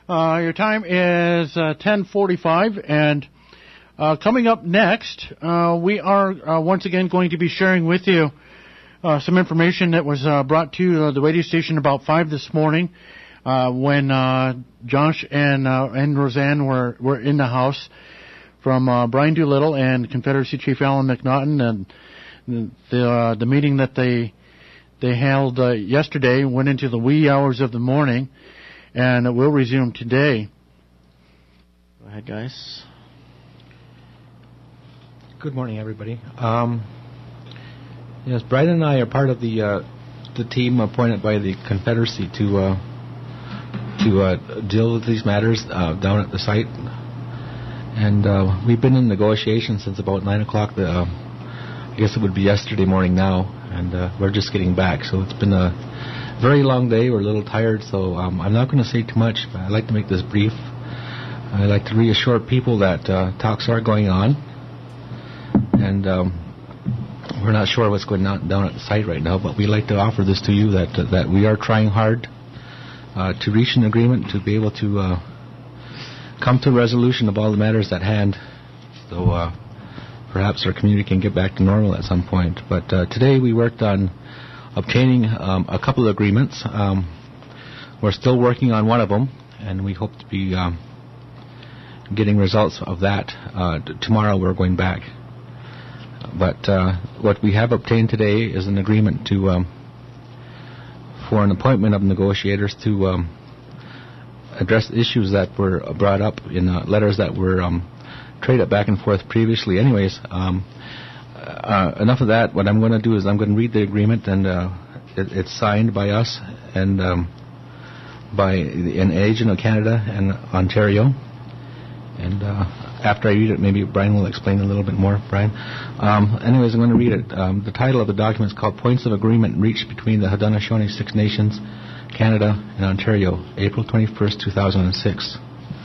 Your time is 10:45, and coming up next, we are once again going to be sharing with you some information that was brought to the radio station about 5 this morning when Josh and Roseanne were in the house from Brian Doolittle and Confederacy Chief Alan McNaughton, and the meeting that they held yesterday went into the wee hours of the morning, and it will resume today. Go ahead, guys. Good morning, everybody. Yes, Brian and I are part of the team appointed by the Confederacy to deal with these matters down at the site, and we've been in negotiations since about 9 o'clock. I guess it would be yesterday morning now, and we're just getting back. So it's been a very long day. We're a little tired, so I'm not going to say too much. But I'd like to make this brief. I'd like to reassure people that talks are going on, and we're not sure what's going on down at the site right now, but we'd like to offer this to you, that we are trying hard to reach an agreement, to be able to come to a resolution of all the matters at hand, so perhaps our community can get back to normal at some point. But today we worked on obtaining a couple of agreements. We're still working on one of them, and we hope to be getting results of that. Tomorrow we're going back. But what we have obtained today is an agreement for an appointment of negotiators to address issues that were brought up in letters that were traded back and forth previously. Anyways, enough of that. What I'm going to do is I'm going to read the agreement, and it's signed by us and by an agent of Canada and Ontario. And after I read it, maybe Brian will explain a little bit more. Brian? Anyways, I'm going to read it. The title of the document is called Points of Agreement Reached Between the Haudenosaunee Six Nations, Canada, and Ontario, April 21st, 2006.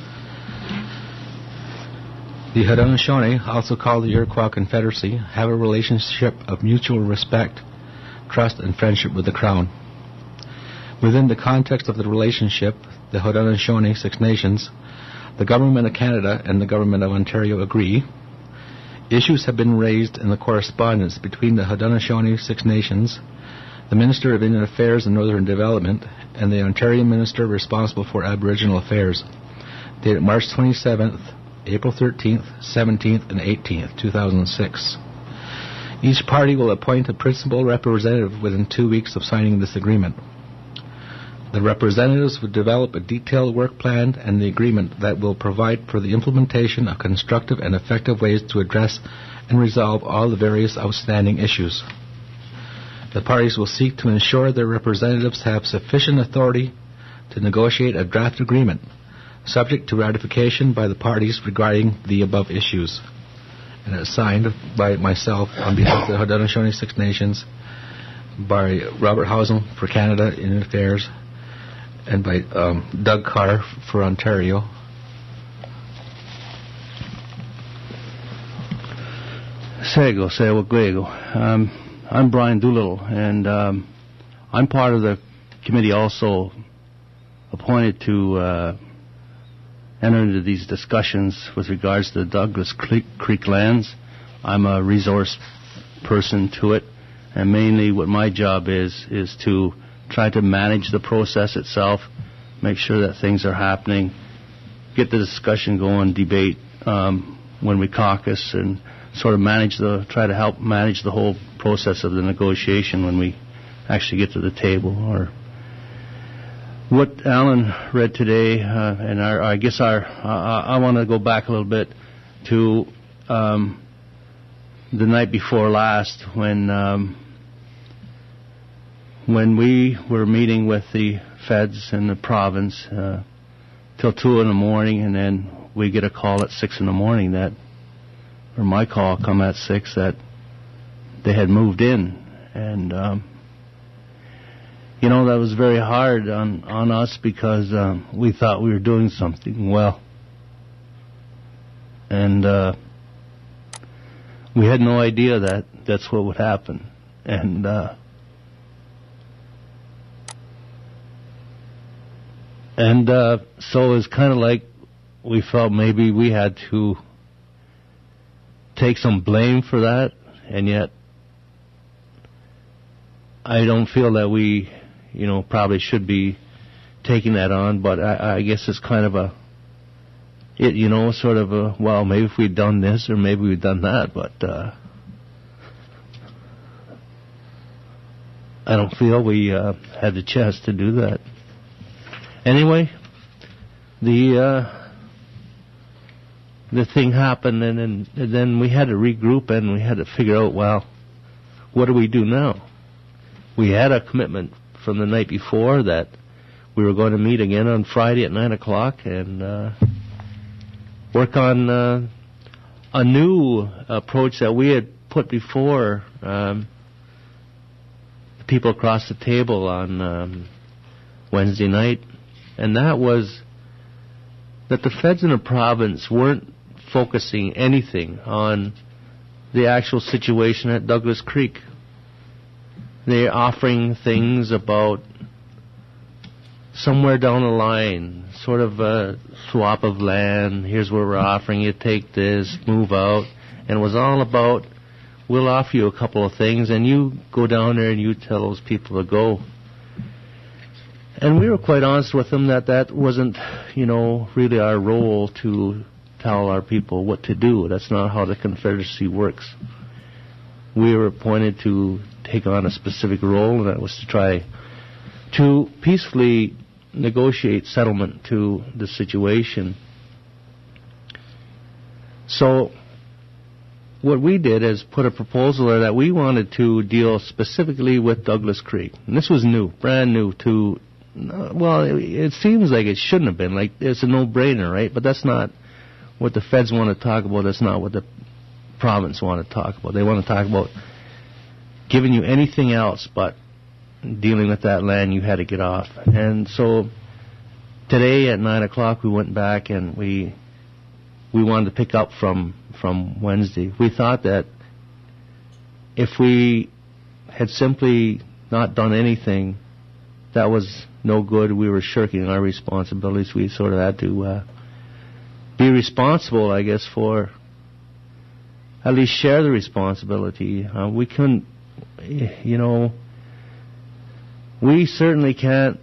The Haudenosaunee, also called the Iroquois Confederacy, have a relationship of mutual respect, trust, and friendship with the Crown. Within the context of the relationship, the Haudenosaunee Six Nations, the Government of Canada and the Government of Ontario agree. Issues have been raised in the correspondence between the Haudenosaunee Six Nations, the Minister of Indian Affairs and Northern Development, and the Ontario Minister responsible for Aboriginal Affairs, dated March 27th, April 13th, 17th, and 18th, 2006. Each party will appoint a principal representative within 2 weeks of signing this agreement. The representatives will develop a detailed work plan and the agreement that will provide for the implementation of constructive and effective ways to address and resolve all the various outstanding issues. The parties will seek to ensure their representatives have sufficient authority to negotiate a draft agreement, subject to ratification by the parties regarding the above issues. And it's signed by myself on behalf of the Haudenosaunee Six Nations, by Robert Hausen for Canada Indian Affairs, and by Doug Carr for Ontario. Sego, Gwego. I'm Brian Doolittle, and I'm part of the committee also appointed to enter into these discussions with regards to the Douglas Creek lands. I'm a resource person to it, and mainly what my job is to try to manage the process itself, make sure that things are happening, get the discussion going, debate when we caucus, and sort of try to help manage the whole process of the negotiation when we actually get to the table. Or what Alan read today, and I want to go back a little bit to the night before last when we were meeting with the feds in the province till 2 in the morning, and then we get a call at 6 in the morning or my call come at 6 that they had moved in. And, that was very hard on us because we thought we were doing something well. And we had no idea that that's what would happen. And so it was kind of like we felt maybe we had to take some blame for that, and yet I don't feel that we, probably should be taking that on, but I guess it's kind of sort of a, well, maybe if we'd done this or maybe we'd done that, but I don't feel we had the chance to do that. Anyway, the thing happened, and then we had to regroup and we had to figure out, well, what do we do now? We had a commitment from the night before that we were going to meet again on Friday at 9 o'clock and work on a new approach that we had put before the people across the table on Wednesday night, and that was that the feds in the province weren't focusing anything on the actual situation at Douglas Creek. They're offering things about somewhere down the line, sort of a swap of land. Here's where we're offering you, take this, move out. And it was all about, we'll offer you a couple of things, and you go down there and you tell those people to go. And we were quite honest with them that wasn't, really our role to tell our people what to do. That's not how the Confederacy works. We were appointed to take on a specific role, and that was to try to peacefully negotiate settlement to the situation. So what we did is put a proposal there that we wanted to deal specifically with Douglas Creek. And this was new, brand new to, it seems like it shouldn't have been. Like, it's a no-brainer, right? But that's not what the feds want to talk about. That's not what the province want to talk about. They want to talk about giving you anything else but dealing with that land you had to get off. And so today at 9 o'clock we went back and we wanted to pick up from Wednesday. We thought that if we had simply not done anything, that was no good. We were shirking our responsibilities. We sort of had to be responsible, I guess, for at least share the responsibility. We couldn't, we certainly can't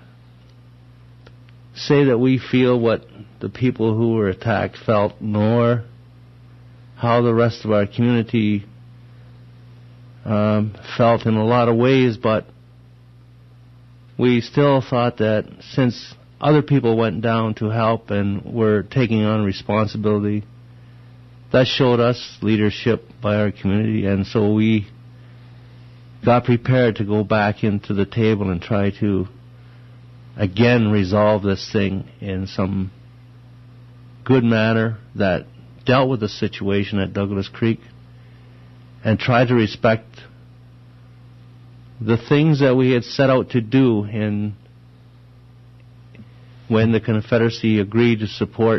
say that we feel what the people who were attacked felt, nor how the rest of our community felt in a lot of ways, but we still thought that since other people went down to help and were taking on responsibility, that showed us leadership by our community, and so we got prepared to go back into the table and try to again resolve this thing in some good manner that dealt with the situation at Douglas Creek and tried to respect the things that we had set out to do when the Confederacy agreed to support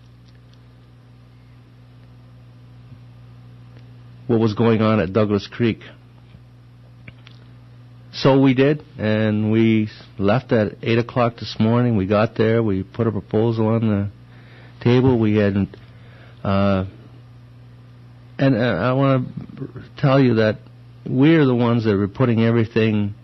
what was going on at Douglas Creek. So we did, and we left at 8 o'clock this morning. We got there, we put a proposal on the table. We had, and I want to tell you that we're the ones that are putting everything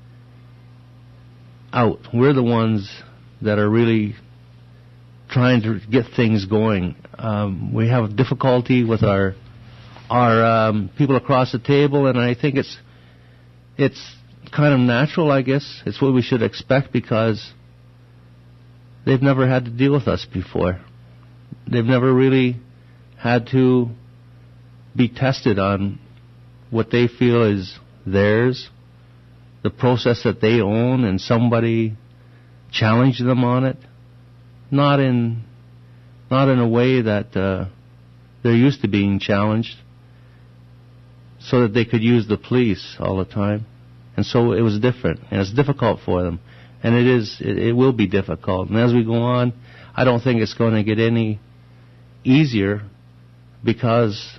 out. We're the ones that are really trying to get things going. We have difficulty with our people across the table, and I think it's kind of natural, I guess. It's what we should expect because they've never had to deal with us before. They've never really had to be tested on what they feel is theirs, the process that they own, and somebody challenged them on it. Not in a way that they're used to being challenged, so that they could use the police all the time. And so it was different, and it's difficult for them, and it will be difficult. And as we go on, I don't think it's going to get any easier, because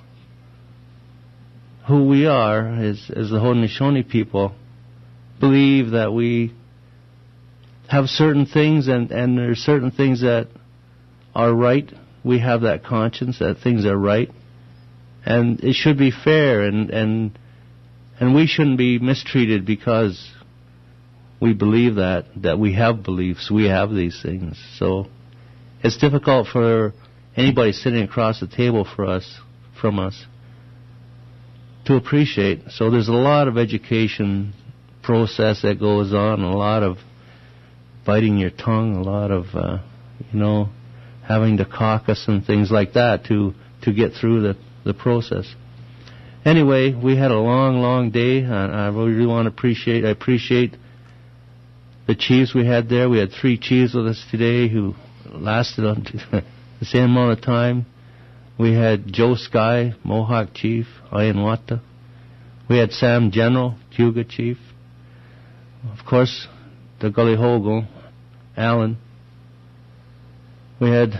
who we are as the Haudenosaunee people believe that we have certain things, and there's certain things that are right. We have that conscience that things are right, and it should be fair, and we shouldn't be mistreated because we believe that we have beliefs, we have these things. So it's difficult for anybody sitting across the table from us to appreciate. So there's a lot of education process that goes on, a lot of biting your tongue, a lot of having to caucus and things like that to get through the process. Anyway, we had a long day, and I really want to appreciate the chiefs we had there. We had 3 chiefs with us today who lasted on the same amount of time. We had Joe Sky, Mohawk Chief, Ayanwata. We had Sam General, Cayuga Chief. Of course, the Gully Hogle, Alan. We had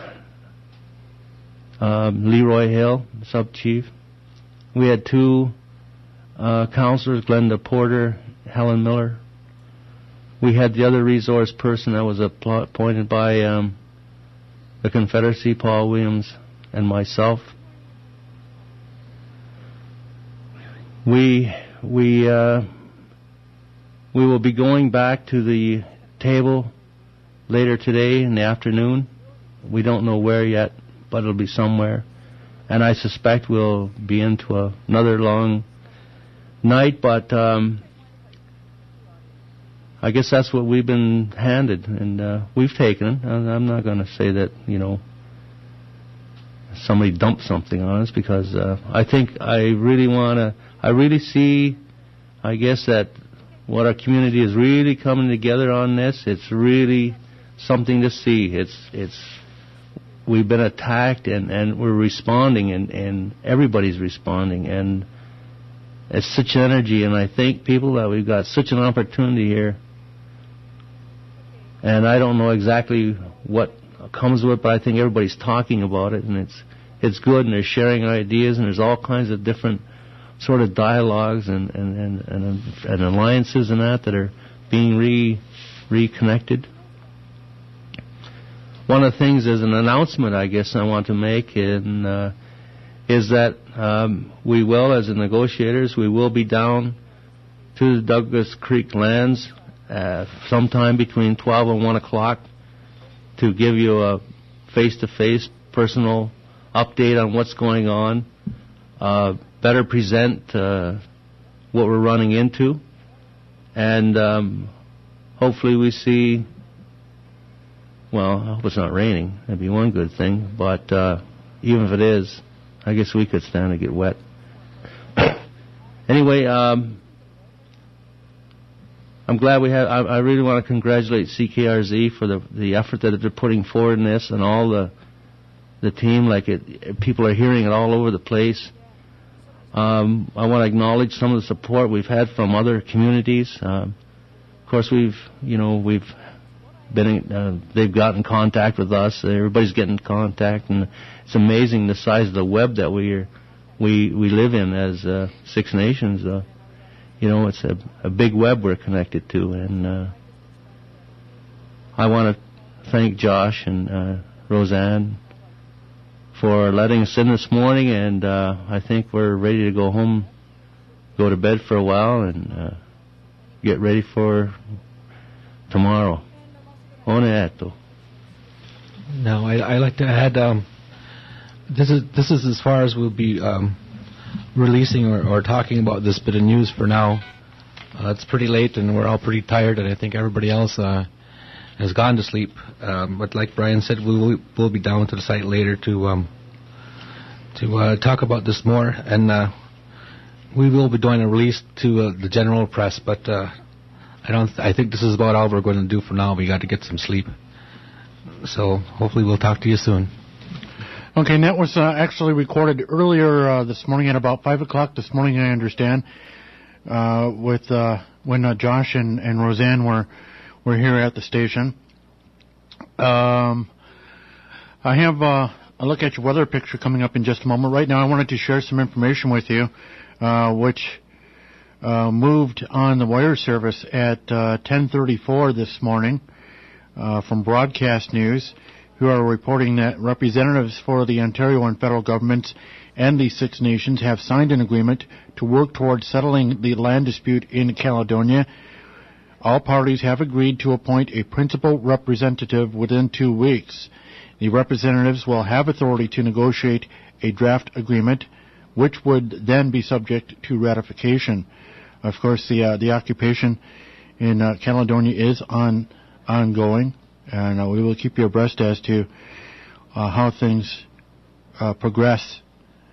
Leroy Hill, Sub-Chief. We had 2 counselors, Glenda Porter, Helen Miller. We had the other resource person that was appointed by the Confederacy, Paul Williams, and myself. We will be going back to the table later today in the afternoon. We don't know where yet, but it'll be somewhere. And I suspect we'll be into another long night, but I guess that's what we've been handed, and we've taken it. And I'm not going to say that, somebody dumped something on us, because I think I really see, I guess, that what our community is really coming together on this. It's really something to see. We've been attacked, and we're responding, and everybody's responding, and it's such energy, and I thank people that we've got such an opportunity here. And I don't know exactly what comes with it, but I think everybody's talking about it, and it's good, and they're sharing ideas, and there's all kinds of different sort of dialogues and alliances and that are being reconnected. One of the things as an announcement, I guess, I want to make is that we will, as the negotiators, we will be down to the Douglas Creek lands sometime between 12 and 1 o'clock to give you a face-to-face personal update on what's going on, better present what we're running into, and hopefully we see, well, I hope it's not raining. That'd be one good thing, but even if it is, I guess we could stand to get wet. Anyway, I'm glad we have. I really want to congratulate CKRZ for the effort that they're putting forward in this, and all the team. People are hearing it all over the place. I want to acknowledge some of the support we've had from other communities. Of course, we've been. They've got in contact with us. Everybody's getting in contact, and it's amazing the size of the web that we live in as 6 Nations. It's a big web we're connected to, and I want to thank Josh and Roseanne for letting us in this morning, and I think we're ready to go home, go to bed for a while, and get ready for tomorrow. Oneato. Now, I like to add, this is as far as we'll be releasing or talking about this bit of news for now. It's pretty late, and we're all pretty tired, and I think everybody else has gone to sleep. But like Brian said, we'll be down to the site later to talk about this more, and we will be doing a release to the general press. But I think this is about all we're going to do for now. We got to get some sleep. So hopefully we'll talk to you soon. Okay, and that was actually recorded earlier this morning at about 5 o'clock this morning, I understand, with when Josh and Roseanne were here at the station. I have a look at your weather picture coming up in just a moment. Right now I wanted to share some information with you, which moved on the wire service at 10:34 this morning. from Broadcast News, who are reporting that representatives for the Ontario and federal governments and the Six Nations have signed an agreement to work towards settling the land dispute in Caledonia. All parties have agreed to appoint a principal representative within 2 weeks. The representatives will have authority to negotiate a draft agreement, which would then be subject to ratification. Of course, the occupation in Caledonia is ongoing, and we will keep you abreast as to how things progress.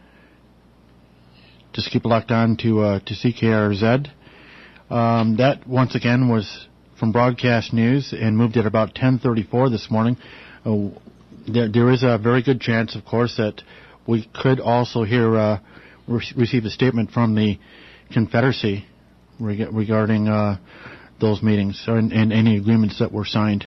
Just keep locked on to CKRZ. That, once again, was from Broadcast News and moved at about 10:34 this morning. There is a very good chance, of course, that we could also receive a statement from the Confederacy regarding those meetings and any agreements that were signed.